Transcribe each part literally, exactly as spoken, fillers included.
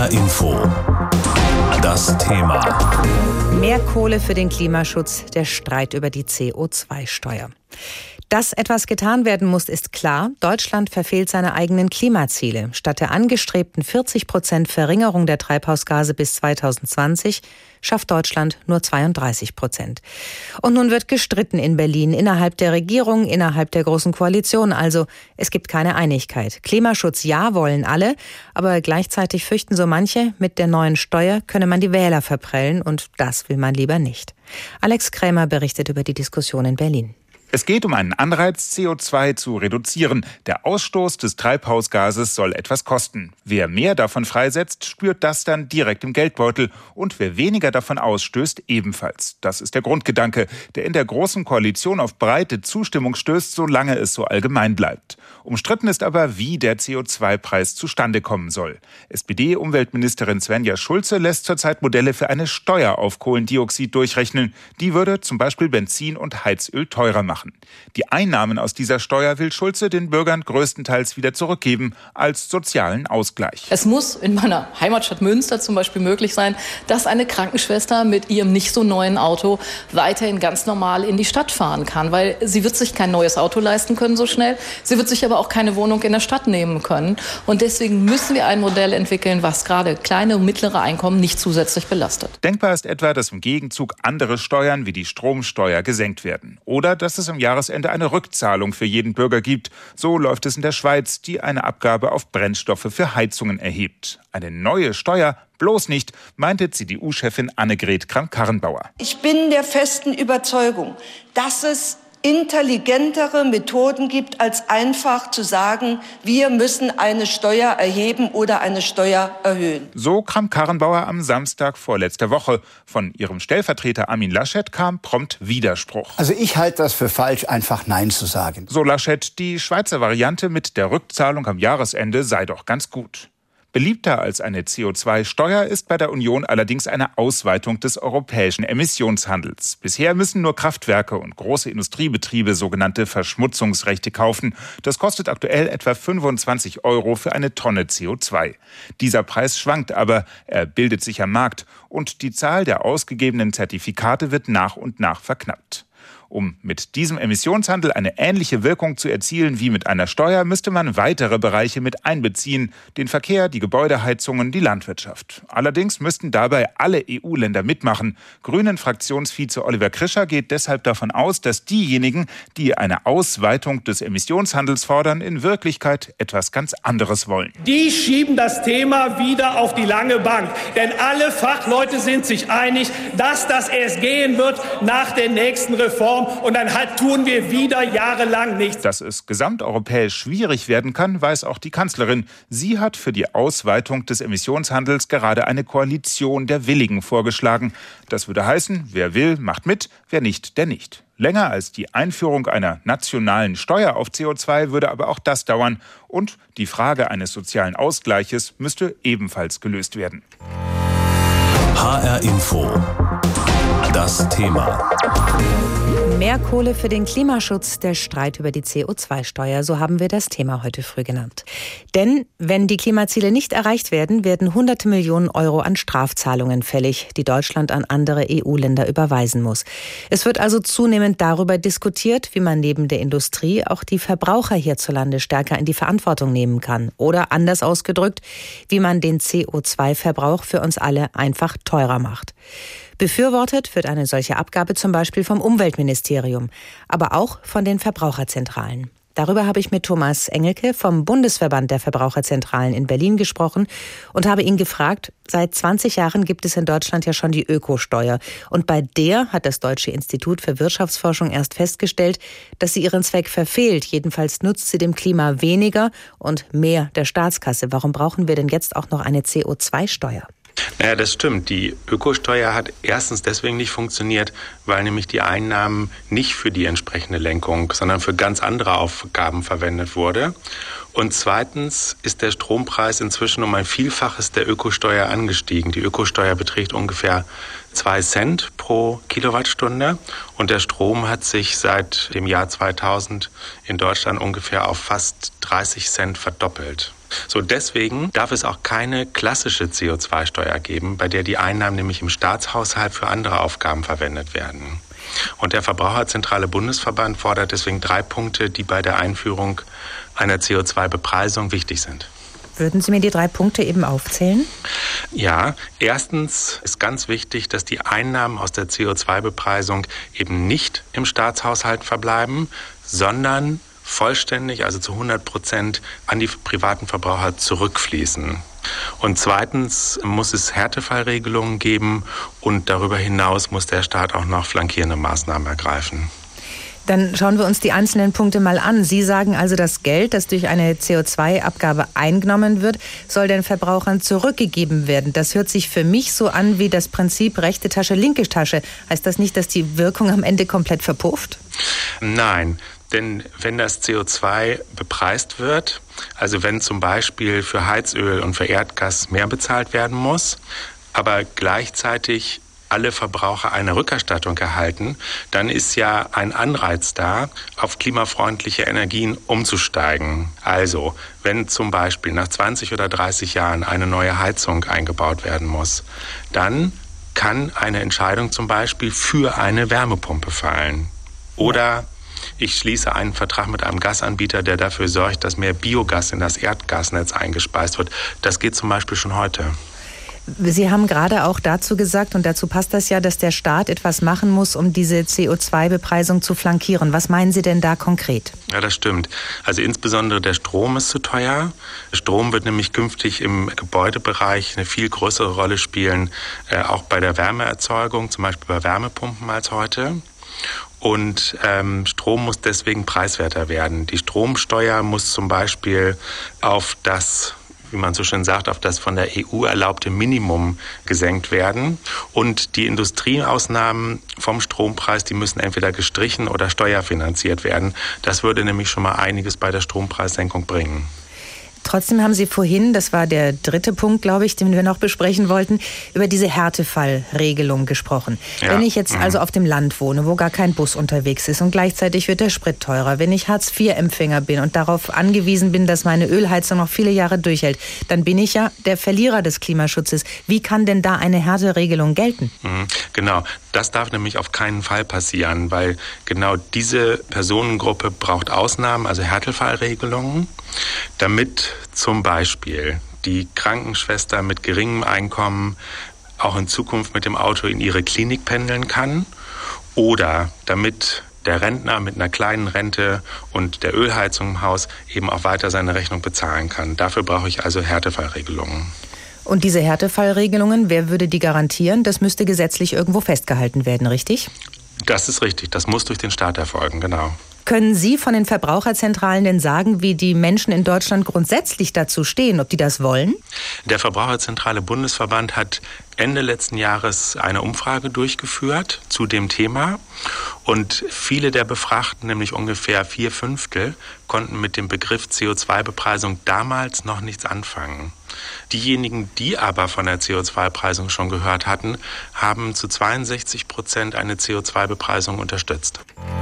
H R Info. Das Thema. Mehr Kohle für den Klimaschutz, der Streit über die C O zwei Steuer. Dass etwas getan werden muss, ist klar. Deutschland verfehlt seine eigenen Klimaziele. Statt der angestrebten vierzig Prozent Verringerung der Treibhausgase bis zweitausendzwanzig schafft Deutschland nur zweiunddreißig Prozent. Und nun wird gestritten in Berlin, innerhalb der Regierung, innerhalb der Großen Koalition. Also es gibt keine Einigkeit. Klimaschutz ja wollen alle, aber gleichzeitig fürchten so manche, mit der neuen Steuer könne man die Wähler verprellen und das will man lieber nicht. Alex Krämer berichtet über die Diskussion in Berlin. Es geht um einen Anreiz, C O zwei zu reduzieren. Der Ausstoß des Treibhausgases soll etwas kosten. Wer mehr davon freisetzt, spürt das dann direkt im Geldbeutel. Und wer weniger davon ausstößt, ebenfalls. Das ist der Grundgedanke, der in der Großen Koalition auf breite Zustimmung stößt, solange es so allgemein bleibt. Umstritten ist aber, wie der C O zwei Preis zustande kommen soll. S P D-Umweltministerin Svenja Schulze lässt zurzeit Modelle für eine Steuer auf Kohlendioxid durchrechnen. Die würde zum Beispiel Benzin und Heizöl teurer machen. Die Einnahmen aus dieser Steuer will Schulze den Bürgern größtenteils wieder zurückgeben, als sozialen Ausgleich. Es muss in meiner Heimatstadt Münster zum Beispiel möglich sein, dass eine Krankenschwester mit ihrem nicht so neuen Auto weiterhin ganz normal in die Stadt fahren kann, weil sie wird sich kein neues Auto leisten können so schnell. Sie wird sich aber auch keine Wohnung in der Stadt nehmen können. Und deswegen müssen wir ein Modell entwickeln, was gerade kleine und mittlere Einkommen nicht zusätzlich belastet. Denkbar ist etwa, dass im Gegenzug andere Steuern wie die Stromsteuer gesenkt werden. Oder dass es am Jahresende eine Rückzahlung für jeden Bürger gibt. So läuft es in der Schweiz, die eine Abgabe auf Brennstoffe für Heizungen erhebt. Eine neue Steuer bloß nicht, meinte C D U-Chefin Annegret Kramp-Karrenbauer. Ich bin der festen Überzeugung, dass es intelligentere Methoden gibt, als einfach zu sagen, wir müssen eine Steuer erheben oder eine Steuer erhöhen. So Kramp-Karrenbauer am Samstag vorletzter Woche. Von ihrem Stellvertreter Armin Laschet kam prompt Widerspruch. Also ich halte das für falsch, einfach Nein zu sagen. So Laschet, die Schweizer Variante mit der Rückzahlung am Jahresende sei doch ganz gut. Beliebter als eine C O zwei Steuer ist bei der Union allerdings eine Ausweitung des europäischen Emissionshandels. Bisher müssen nur Kraftwerke und große Industriebetriebe sogenannte Verschmutzungsrechte kaufen. Das kostet aktuell etwa fünfundzwanzig Euro für eine Tonne C O zwei. Dieser Preis schwankt aber, er bildet sich am Markt und die Zahl der ausgegebenen Zertifikate wird nach und nach verknappt. Um mit diesem Emissionshandel eine ähnliche Wirkung zu erzielen wie mit einer Steuer, müsste man weitere Bereiche mit einbeziehen. Den Verkehr, die Gebäudeheizungen, die Landwirtschaft. Allerdings müssten dabei alle E U-Länder mitmachen. Grünen-Fraktionsvize Oliver Krischer geht deshalb davon aus, dass diejenigen, die eine Ausweitung des Emissionshandels fordern, in Wirklichkeit etwas ganz anderes wollen. Die schieben das Thema wieder auf die lange Bank. Denn alle Fachleute sind sich einig, dass das erst gehen wird nach der nächsten Reform. Und dann halt tun wir wieder jahrelang nichts. Dass es gesamteuropäisch schwierig werden kann, weiß auch die Kanzlerin. Sie hat für die Ausweitung des Emissionshandels gerade eine Koalition der Willigen vorgeschlagen. Das würde heißen, wer will, macht mit, wer nicht, der nicht. Länger als die Einführung einer nationalen Steuer auf C O zwei würde aber auch das dauern. Und die Frage eines sozialen Ausgleiches müsste ebenfalls gelöst werden. H R Info. Das Thema. Mehr Kohle für den Klimaschutz, der Streit über die C O zwei Steuer, so haben wir das Thema heute früh genannt. Denn wenn die Klimaziele nicht erreicht werden, werden hunderte Millionen Euro an Strafzahlungen fällig, die Deutschland an andere E U-Länder überweisen muss. Es wird also zunehmend darüber diskutiert, wie man neben der Industrie auch die Verbraucher hierzulande stärker in die Verantwortung nehmen kann. Oder anders ausgedrückt, wie man den C O zwei Verbrauch für uns alle einfach teurer macht. Befürwortet wird eine solche Abgabe zum Beispiel vom Umweltministerium, aber auch von den Verbraucherzentralen. Darüber habe ich mit Thomas Engelke vom Bundesverband der Verbraucherzentralen in Berlin gesprochen und habe ihn gefragt, seit zwanzig Jahren gibt es in Deutschland ja schon die Ökosteuer. Und bei der hat das Deutsche Institut für Wirtschaftsforschung erst festgestellt, dass sie ihren Zweck verfehlt. Jedenfalls nutzt sie dem Klima weniger und mehr der Staatskasse. Warum brauchen wir denn jetzt auch noch eine C O zwei Steuer? Naja, das stimmt. Die Ökosteuer hat erstens deswegen nicht funktioniert, weil nämlich die Einnahmen nicht für die entsprechende Lenkung, sondern für ganz andere Aufgaben verwendet wurde. Und zweitens ist der Strompreis inzwischen um ein Vielfaches der Ökosteuer angestiegen. Die Ökosteuer beträgt ungefähr zwei Cent pro Kilowattstunde und der Strom hat sich seit dem Jahr zweitausend in Deutschland ungefähr auf fast dreißig Cent verdoppelt. So, deswegen darf es auch keine klassische C O zwei Steuer geben, bei der die Einnahmen nämlich im Staatshaushalt für andere Aufgaben verwendet werden. Und der Verbraucherzentrale Bundesverband fordert deswegen drei Punkte, die bei der Einführung einer C O zwei Bepreisung wichtig sind. Würden Sie mir die drei Punkte eben aufzählen? Ja, erstens ist ganz wichtig, dass die Einnahmen aus der C O zwei Bepreisung eben nicht im Staatshaushalt verbleiben, sondern vollständig, also zu hundert Prozent an die privaten Verbraucher zurückfließen. Und zweitens muss es Härtefallregelungen geben und darüber hinaus muss der Staat auch noch flankierende Maßnahmen ergreifen. Dann schauen wir uns die einzelnen Punkte mal an. Sie sagen also, das Geld, das durch eine C O zwei Abgabe eingenommen wird, soll den Verbrauchern zurückgegeben werden. Das hört sich für mich so an wie das Prinzip rechte Tasche, linke Tasche. Heißt das nicht, dass die Wirkung am Ende komplett verpufft? Nein. Denn wenn das C O zwei bepreist wird, also wenn zum Beispiel für Heizöl und für Erdgas mehr bezahlt werden muss, aber gleichzeitig alle Verbraucher eine Rückerstattung erhalten, dann ist ja ein Anreiz da, auf klimafreundliche Energien umzusteigen. Also, wenn zum Beispiel nach zwanzig oder dreißig Jahren eine neue Heizung eingebaut werden muss, dann kann eine Entscheidung zum Beispiel für eine Wärmepumpe fallen. Oder ich schließe einen Vertrag mit einem Gasanbieter, der dafür sorgt, dass mehr Biogas in das Erdgasnetz eingespeist wird. Das geht zum Beispiel schon heute. Sie haben gerade auch dazu gesagt, und dazu passt das ja, dass der Staat etwas machen muss, um diese C O zwei Bepreisung zu flankieren. Was meinen Sie denn da konkret? Ja, das stimmt. Also insbesondere der Strom ist zu teuer. Strom wird nämlich künftig im Gebäudebereich eine viel größere Rolle spielen, äh, auch bei der Wärmeerzeugung, zum Beispiel bei Wärmepumpen als heute. Und ähm, Strom muss deswegen preiswerter werden. Die Stromsteuer muss zum Beispiel auf das, wie man so schön sagt, auf das von der E U erlaubte Minimum gesenkt werden. Und die Industrieausnahmen vom Strompreis, die müssen entweder gestrichen oder steuerfinanziert werden. Das würde nämlich schon mal einiges bei der Strompreissenkung bringen. Trotzdem haben Sie vorhin, das war der dritte Punkt, glaube ich, den wir noch besprechen wollten, über diese Härtefallregelung gesprochen. Ja. Wenn ich jetzt also auf dem Land wohne, wo gar kein Bus unterwegs ist und gleichzeitig wird der Sprit teurer, wenn ich Hartz vier Empfänger bin und darauf angewiesen bin, dass meine Ölheizung noch viele Jahre durchhält, dann bin ich ja der Verlierer des Klimaschutzes. Wie kann denn da eine Härteregelung gelten? Mhm, genau, das darf nämlich auf keinen Fall passieren, weil genau diese Personengruppe braucht Ausnahmen, also Härtefallregelungen, damit zum Beispiel die Krankenschwester mit geringem Einkommen auch in Zukunft mit dem Auto in ihre Klinik pendeln kann oder damit der Rentner mit einer kleinen Rente und der Ölheizung im Haus eben auch weiter seine Rechnung bezahlen kann. Dafür brauche ich also Härtefallregelungen. Und diese Härtefallregelungen, wer würde die garantieren? Das müsste gesetzlich irgendwo festgehalten werden, richtig? Das ist richtig. Das muss durch den Staat erfolgen, genau. Können Sie von den Verbraucherzentralen denn sagen, wie die Menschen in Deutschland grundsätzlich dazu stehen, ob die das wollen? Der Verbraucherzentrale Bundesverband hat Ende letzten Jahres eine Umfrage durchgeführt zu dem Thema. Und viele der Befragten, nämlich ungefähr vier Fünftel, konnten mit dem Begriff C O zwei Bepreisung damals noch nichts anfangen. Diejenigen, die aber von der C O zwei Bepreisung schon gehört hatten, haben zu zweiundsechzig Prozent eine C O zwei Bepreisung unterstützt.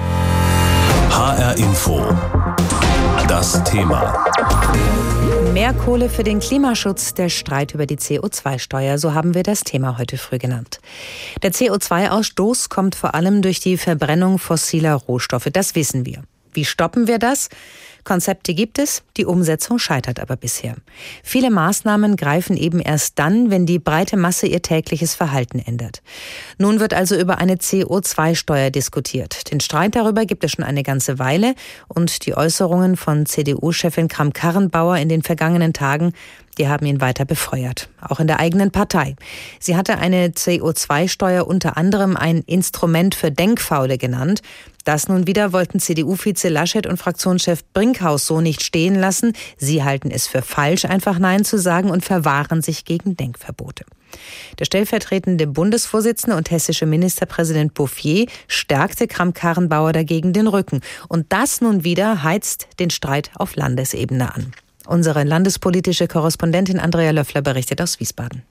H R Info. Das Thema. Mehr Kohle für den Klimaschutz, der Streit über die C O zwei Steuer, so haben wir das Thema heute früh genannt. Der C O zwei Ausstoß kommt vor allem durch die Verbrennung fossiler Rohstoffe, das wissen wir. Wie stoppen wir das? Konzepte gibt es, die Umsetzung scheitert aber bisher. Viele Maßnahmen greifen eben erst dann, wenn die breite Masse ihr tägliches Verhalten ändert. Nun wird also über eine C O zwei Steuer diskutiert. Den Streit darüber gibt es schon eine ganze Weile und die Äußerungen von C D U-Chefin Kramp-Karrenbauer in den vergangenen Tagen, die haben ihn weiter befeuert, auch in der eigenen Partei. Sie hatte eine C O zwei Steuer unter anderem ein Instrument für Denkfaule genannt. Das nun wieder wollten C D U-Vize Laschet und Fraktionschef Brinkhaus so nicht stehen lassen. Sie halten es für falsch, einfach Nein zu sagen und verwahren sich gegen Denkverbote. Der stellvertretende Bundesvorsitzende und hessische Ministerpräsident Bouffier stärkte Kramp-Karrenbauer dagegen den Rücken. Und das nun wieder heizt den Streit auf Landesebene an. Unsere landespolitische Korrespondentin Andrea Löffler berichtet aus Wiesbaden.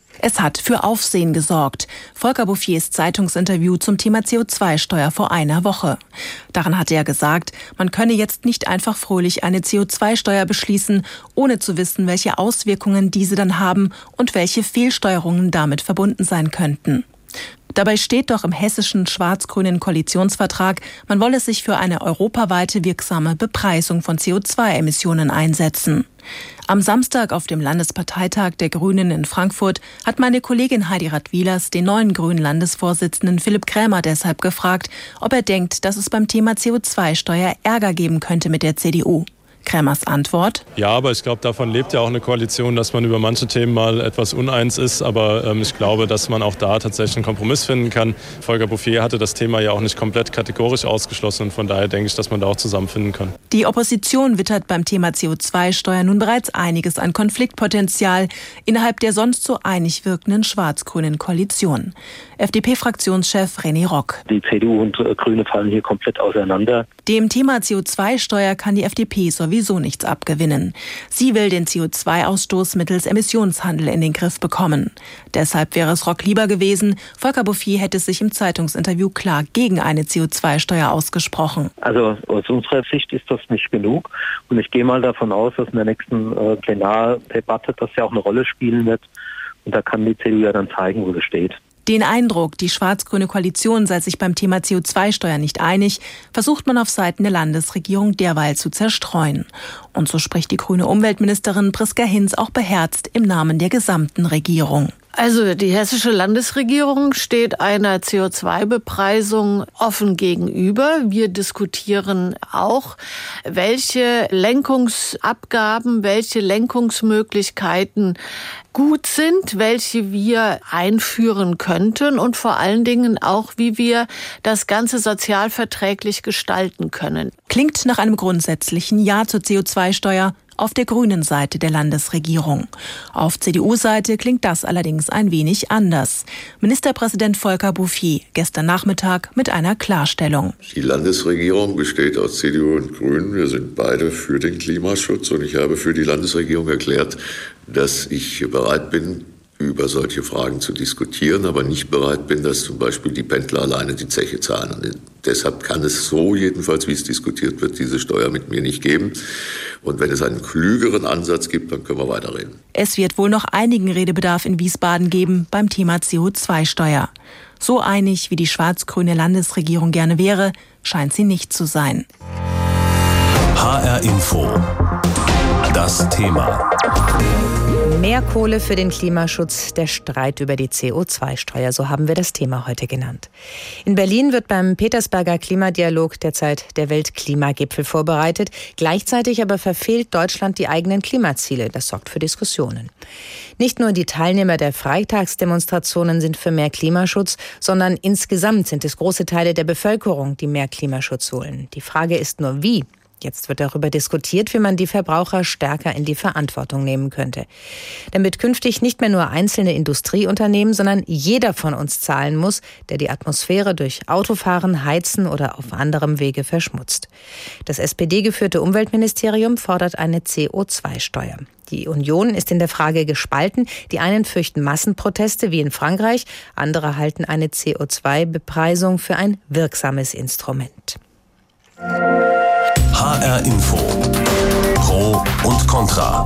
Es hat für Aufsehen gesorgt. Volker Bouffiers Zeitungsinterview zum Thema C O zwei Steuer vor einer Woche. Darin hatte er gesagt, man könne jetzt nicht einfach fröhlich eine C O zwei Steuer beschließen, ohne zu wissen, welche Auswirkungen diese dann haben und welche Fehlsteuerungen damit verbunden sein könnten. Dabei steht doch im hessischen schwarz-grünen Koalitionsvertrag, man wolle sich für eine europaweite wirksame Bepreisung von C O zwei Emissionen einsetzen. Am Samstag auf dem Landesparteitag der Grünen in Frankfurt hat meine Kollegin Heidi Radwilas den neuen grünen Landesvorsitzenden Philipp Krämer deshalb gefragt, ob er denkt, dass es beim Thema C O zwei Steuer Ärger geben könnte mit der C D U. Krämers Antwort: Ja, aber ich glaube, davon lebt ja auch eine Koalition, dass man über manche Themen mal etwas uneins ist. Aber ähm, ich glaube, dass man auch da tatsächlich einen Kompromiss finden kann. Volker Bouffier hatte das Thema ja auch nicht komplett kategorisch ausgeschlossen. Und von daher denke ich, dass man da auch zusammenfinden kann. Die Opposition wittert beim Thema C O zwei Steuer nun bereits einiges an Konfliktpotenzial innerhalb der sonst so einig wirkenden schwarz-grünen Koalition. F D P-Fraktionschef René Rock: Die C D U und Grüne fallen hier komplett auseinander. Dem Thema C O zwei Steuer kann die F D P sowieso nichts abgewinnen. Sie will den C O zwei Ausstoß mittels Emissionshandel in den Griff bekommen. Deshalb wäre es Rock lieber gewesen, Volker Bouffier hätte sich im Zeitungsinterview klar gegen eine C O zwei Steuer ausgesprochen. Also aus unserer Sicht ist das nicht genug. Und ich gehe mal davon aus, dass in der nächsten äh, Plenardebatte das ja auch eine Rolle spielen wird. Und da kann die C D U ja dann zeigen, wo sie steht. Den Eindruck, die schwarz-grüne Koalition sei sich beim Thema C O zwei Steuer nicht einig, versucht man auf Seiten der Landesregierung derweil zu zerstreuen. Und so spricht die grüne Umweltministerin Priska Hinz auch beherzt im Namen der gesamten Regierung. Also die hessische Landesregierung steht einer C O zwei Bepreisung offen gegenüber. Wir diskutieren auch, welche Lenkungsabgaben, welche Lenkungsmöglichkeiten gut sind, welche wir einführen könnten und vor allen Dingen auch, wie wir das Ganze sozialverträglich gestalten können. Klingt nach einem grundsätzlichen Ja zur C O zwei Steuer auf der grünen Seite der Landesregierung. Auf C D U-Seite klingt das allerdings ein wenig anders. Ministerpräsident Volker Bouffier gestern Nachmittag mit einer Klarstellung. Die Landesregierung besteht aus C D U und Grünen. Wir sind beide für den Klimaschutz und ich habe für die Landesregierung erklärt, dass ich bereit bin, über solche Fragen zu diskutieren, aber nicht bereit bin, dass zum Beispiel die Pendler alleine die Zeche zahlen. Und deshalb kann es so, jedenfalls wie es diskutiert wird, diese Steuer mit mir nicht geben. Und wenn es einen klügeren Ansatz gibt, dann können wir weiterreden. Es wird wohl noch einigen Redebedarf in Wiesbaden geben beim Thema C O zwei Steuer. So einig, wie die schwarz-grüne Landesregierung gerne wäre, scheint sie nicht zu sein. H R Info. Das Thema. Mehr Kohle für den Klimaschutz, der Streit über die C O zwei Steuer, so haben wir das Thema heute genannt. In Berlin wird beim Petersberger Klimadialog derzeit der Weltklimagipfel vorbereitet. Gleichzeitig aber verfehlt Deutschland die eigenen Klimaziele. Das sorgt für Diskussionen. Nicht nur die Teilnehmer der Freitagsdemonstrationen sind für mehr Klimaschutz, sondern insgesamt sind es große Teile der Bevölkerung, die mehr Klimaschutz wollen. Die Frage ist nur, wie? Jetzt wird darüber diskutiert, wie man die Verbraucher stärker in die Verantwortung nehmen könnte. Damit künftig nicht mehr nur einzelne Industrieunternehmen, sondern jeder von uns zahlen muss, der die Atmosphäre durch Autofahren, Heizen oder auf anderem Wege verschmutzt. Das S P D-geführte Umweltministerium fordert eine C O zwei Steuer. Die Union ist in der Frage gespalten. Die einen fürchten Massenproteste wie in Frankreich, andere halten eine C O zwei Bepreisung für ein wirksames Instrument. H R Info. Pro und Contra.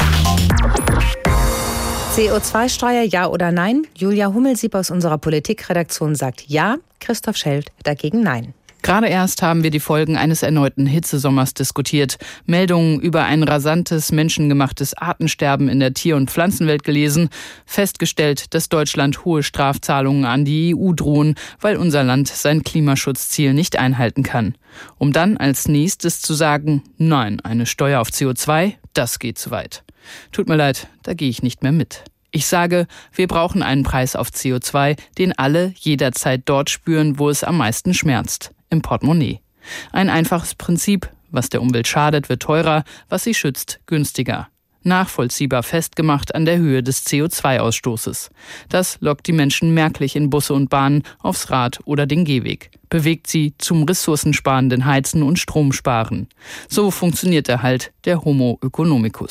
C O zwei Steuer, ja oder nein? Julia Hummelsieb aus unserer Politikredaktion sagt ja, Christoph Schelt dagegen nein. Gerade erst haben wir die Folgen eines erneuten Hitzesommers diskutiert, Meldungen über ein rasantes, menschengemachtes Artensterben in der Tier- und Pflanzenwelt gelesen, festgestellt, dass Deutschland hohe Strafzahlungen an die E U drohen, weil unser Land sein Klimaschutzziel nicht einhalten kann. Um dann als nächstes zu sagen, nein, eine Steuer auf C O zwei, das geht zu weit. Tut mir leid, da gehe ich nicht mehr mit. Ich sage, wir brauchen einen Preis auf C O zwei, den alle jederzeit dort spüren, wo es am meisten schmerzt. Im Portemonnaie. Ein einfaches Prinzip, was der Umwelt schadet, wird teurer, was sie schützt, günstiger. Nachvollziehbar festgemacht an der Höhe des C O zwei Ausstoßes. Das lockt die Menschen merklich in Busse und Bahnen, aufs Rad oder den Gehweg. Bewegt sie zum ressourcensparenden Heizen und Stromsparen. So funktioniert der halt der Homo economicus.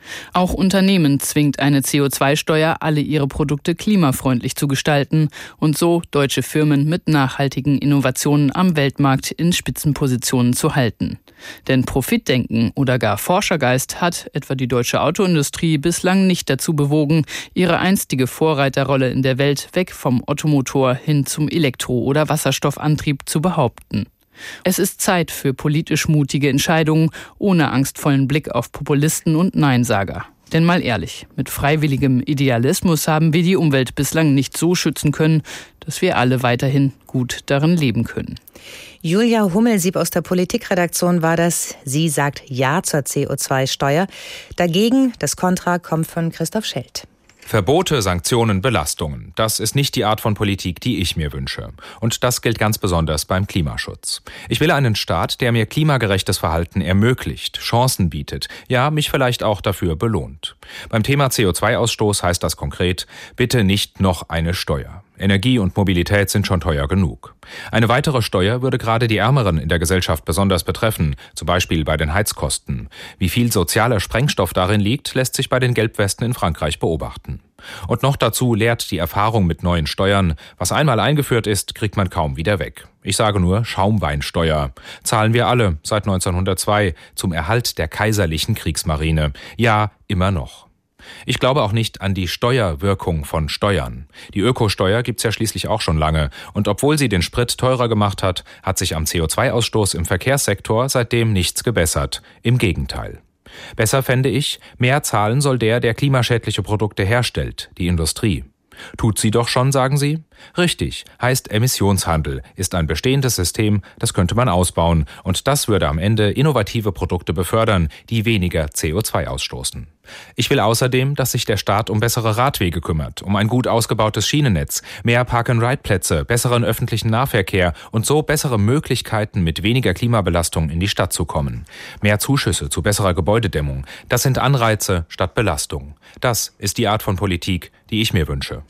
Auch Unternehmen zwingt eine C O zwei Steuer, alle ihre Produkte klimafreundlich zu gestalten und so deutsche Firmen mit nachhaltigen Innovationen am Weltmarkt in Spitzenpositionen zu halten. Denn Profitdenken oder gar Forschergeist hat etwa die deutsche Autoindustrie bislang nicht dazu bewogen, ihre einstige Vorreiterrolle in der Welt weg vom Ottomotor hin zum Elektro- oder Wasserstoffantrieb zu behaupten. Es ist Zeit für politisch mutige Entscheidungen, ohne angstvollen Blick auf Populisten und Neinsager. Denn mal ehrlich, mit freiwilligem Idealismus haben wir die Umwelt bislang nicht so schützen können, dass wir alle weiterhin gut darin leben können. Julia Hummelsieb aus der Politikredaktion war das. Sie sagt Ja zur C O zwei Steuer. Dagegen, das Kontra kommt von Christoph Schelt. Verbote, Sanktionen, Belastungen. Das ist nicht die Art von Politik, die ich mir wünsche. Und das gilt ganz besonders beim Klimaschutz. Ich will einen Staat, der mir klimagerechtes Verhalten ermöglicht, Chancen bietet, ja, mich vielleicht auch dafür belohnt. Beim Thema C O zwei Ausstoß heißt das konkret, bitte nicht noch eine Steuer. Energie und Mobilität sind schon teuer genug. Eine weitere Steuer würde gerade die Ärmeren in der Gesellschaft besonders betreffen, zum Beispiel bei den Heizkosten. Wie viel sozialer Sprengstoff darin liegt, lässt sich bei den Gelbwesten in Frankreich beobachten. Und noch dazu lehrt die Erfahrung mit neuen Steuern, was einmal eingeführt ist, kriegt man kaum wieder weg. Ich sage nur Schaumweinsteuer. Zahlen wir alle seit neunzehnhundertzwei zum Erhalt der kaiserlichen Kriegsmarine. Ja, immer noch. Ich glaube auch nicht an die Steuerwirkung von Steuern. Die Ökosteuer gibt's ja schließlich auch schon lange. Und obwohl sie den Sprit teurer gemacht hat, hat sich am C O zwei Ausstoß im Verkehrssektor seitdem nichts gebessert. Im Gegenteil. Besser fände ich, mehr zahlen soll der, der klimaschädliche Produkte herstellt, die Industrie. Tut sie doch schon, sagen Sie? Richtig, heißt Emissionshandel, ist ein bestehendes System, das könnte man ausbauen. Und das würde am Ende innovative Produkte befördern, die weniger C O zwei ausstoßen. Ich will außerdem, dass sich der Staat um bessere Radwege kümmert, um ein gut ausgebautes Schienennetz, mehr Park-and-Ride-Plätze, besseren öffentlichen Nahverkehr und so bessere Möglichkeiten, mit weniger Klimabelastung in die Stadt zu kommen. Mehr Zuschüsse zu besserer Gebäudedämmung, das sind Anreize statt Belastung. Das ist die Art von Politik, die ich mir wünsche.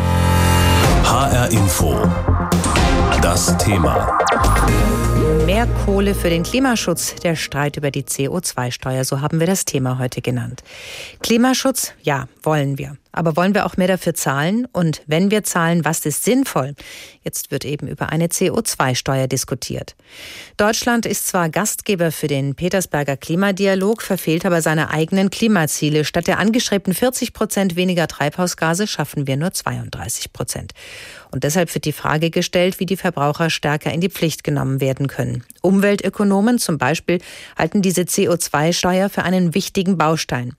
H R Info. Das Thema. Mehr Kohle für den Klimaschutz, der Streit über die C O zwei Steuer, so haben wir das Thema heute genannt. Klimaschutz, ja, wollen wir. Aber wollen wir auch mehr dafür zahlen? Und wenn wir zahlen, was ist sinnvoll? Jetzt wird eben über eine C O zwei Steuer diskutiert. Deutschland ist zwar Gastgeber für den Petersberger Klimadialog, verfehlt aber seine eigenen Klimaziele. Statt der angestrebten vierzig Prozent weniger Treibhausgase schaffen wir nur zweiunddreißig Prozent. Und deshalb wird die Frage gestellt, wie die Verbraucher stärker in die Pflicht genommen werden können. Umweltökonomen zum Beispiel halten diese C O zwei Steuer für einen wichtigen Baustein.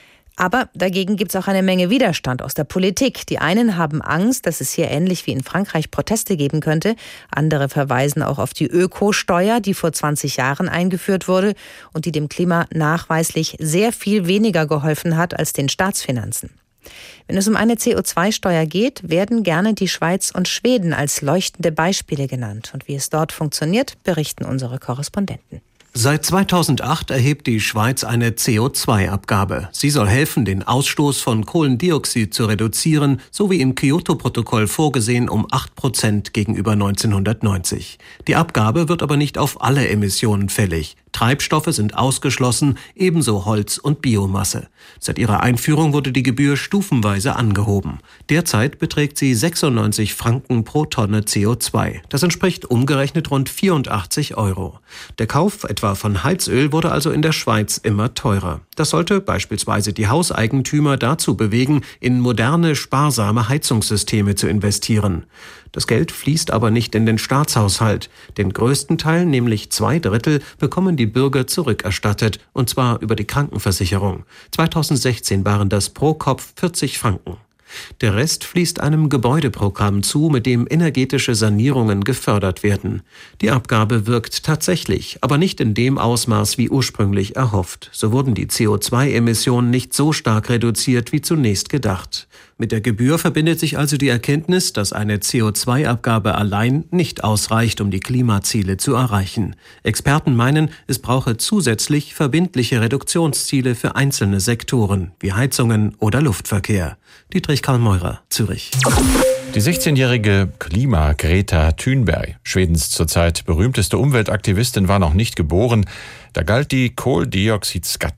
Aber dagegen gibt es auch eine Menge Widerstand aus der Politik. Die einen haben Angst, dass es hier ähnlich wie in Frankreich Proteste geben könnte. Andere verweisen auch auf die Ökosteuer, die vor zwanzig Jahren eingeführt wurde und die dem Klima nachweislich sehr viel weniger geholfen hat als den Staatsfinanzen. Wenn es um eine C O zwei Steuer geht, werden gerne die Schweiz und Schweden als leuchtende Beispiele genannt. Und wie es dort funktioniert, berichten unsere Korrespondenten. Seit zweitausendacht erhebt die Schweiz eine C O zwei Abgabe. Sie soll helfen, den Ausstoß von Kohlendioxid zu reduzieren, so wie im Kyoto-Protokoll vorgesehen, um acht Prozent gegenüber neunzehnhundertneunzig. Die Abgabe wird aber nicht auf alle Emissionen fällig. Treibstoffe sind ausgeschlossen, ebenso Holz und Biomasse. Seit ihrer Einführung wurde die Gebühr stufenweise angehoben. Derzeit beträgt sie sechsundneunzig Franken pro Tonne C O zwei. Das entspricht umgerechnet rund vierundachtzig Euro. Der Kauf etwa von Heizöl wurde also in der Schweiz immer teurer. Das sollte beispielsweise die Hauseigentümer dazu bewegen, in moderne, sparsame Heizungssysteme zu investieren. Das Geld fließt aber nicht in den Staatshaushalt. Den größten Teil, nämlich zwei Drittel, bekommen die Bürger zurückerstattet, und zwar über die Krankenversicherung. zweitausendsechzehn waren das pro Kopf vierzig Franken. Der Rest fließt einem Gebäudeprogramm zu, mit dem energetische Sanierungen gefördert werden. Die Abgabe wirkt tatsächlich, aber nicht in dem Ausmaß wie ursprünglich erhofft. So wurden die C O zwei Emissionen nicht so stark reduziert wie zunächst gedacht. Mit der Gebühr verbindet sich also die Erkenntnis, dass eine C O zwei Abgabe allein nicht ausreicht, um die Klimaziele zu erreichen. Experten meinen, es brauche zusätzlich verbindliche Reduktionsziele für einzelne Sektoren, wie Heizungen oder Luftverkehr. Dietrich Karl Meurer, Zürich. Die sechzehnjährige Klima-Greta Thunberg, Schwedens zurzeit berühmteste Umweltaktivistin, war noch nicht geboren. Da galt die Kohlendioxidskatt.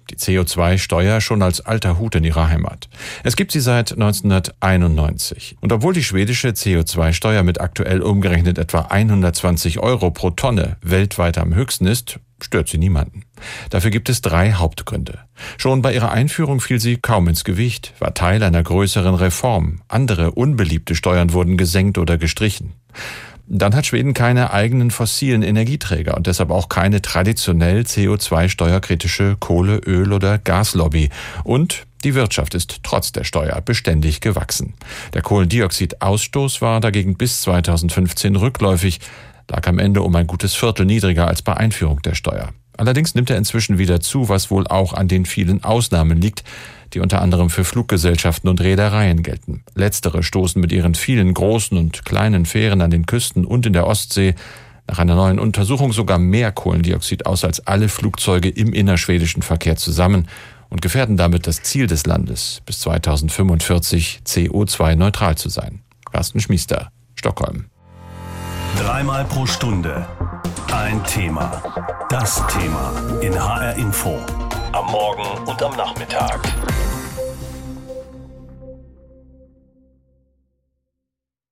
Die C O zwei Steuer schon als alter Hut in ihrer Heimat. Es gibt sie seit neunzehnhunderteinundneunzig. Und obwohl die schwedische C O zwei Steuer mit aktuell umgerechnet etwa hundertzwanzig Euro pro Tonne weltweit am höchsten ist, stört sie niemanden. Dafür gibt es drei Hauptgründe. Schon bei ihrer Einführung fiel sie kaum ins Gewicht, war Teil einer größeren Reform. Andere unbeliebte Steuern wurden gesenkt oder gestrichen. Dann hat Schweden keine eigenen fossilen Energieträger und deshalb auch keine traditionell C O zwei steuerkritische Kohle-, Öl- oder Gaslobby. Und die Wirtschaft ist trotz der Steuer beständig gewachsen. Der Kohlendioxidausstoß war dagegen bis zweitausendfünfzehn rückläufig, lag am Ende um ein gutes Viertel niedriger als bei Einführung der Steuer. Allerdings nimmt er inzwischen wieder zu, was wohl auch an den vielen Ausnahmen liegt, die unter anderem für Fluggesellschaften und Reedereien gelten. Letztere stoßen mit ihren vielen großen und kleinen Fähren an den Küsten und in der Ostsee nach einer neuen Untersuchung sogar mehr Kohlendioxid aus als alle Flugzeuge im innerschwedischen Verkehr zusammen und gefährden damit das Ziel des Landes, bis zweitausendfünfundvierzig C O zwei neutral zu sein. Carsten Schmiester, Stockholm. Dreimal pro Stunde ein Thema. Das Thema in H R Info. Am Morgen und am Nachmittag.